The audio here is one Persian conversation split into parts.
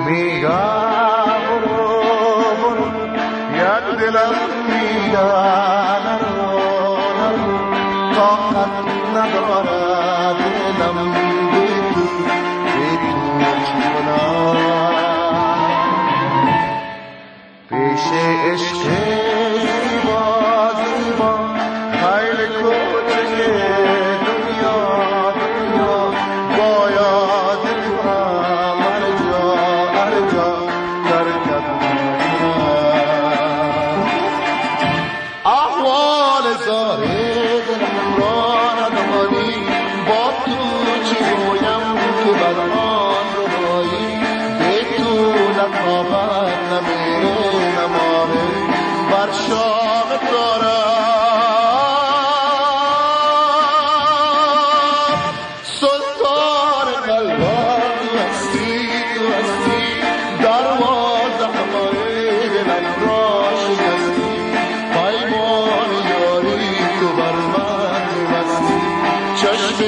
میگم برو یک دلم میگم نرو طاقت ندارد دلم بی تو چکنم پیش عشق زیبا زیبا خیلی کوچک دنیا باید کنم هر جا ترکت نکنم احوال زاره دلم را ندانی با تو چی گویم که بر آن روایی به تو نتابت نمیره نماره بر شام دارم سلطان قلبم تو هستی دروازه همه دلم را شکستی پیمان یاری تو بر من می‌بستی چشم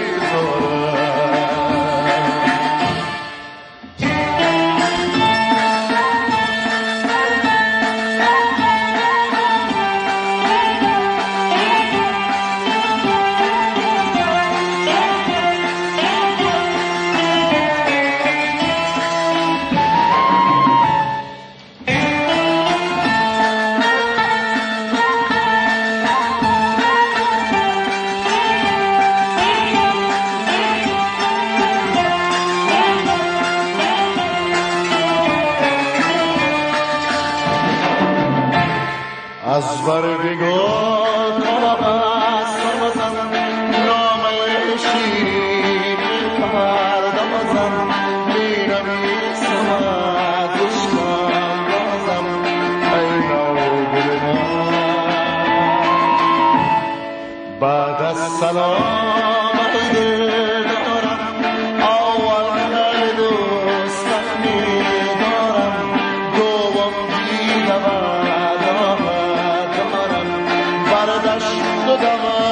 از بردگاه کاغذ بزن نامه شیرین پردم بزن می‌نویسم از عشقم بازم ای نوگل من بعد از سلام دل دارم اول خیلی دوستت می‌دارم دوم دیدم دشت و دمن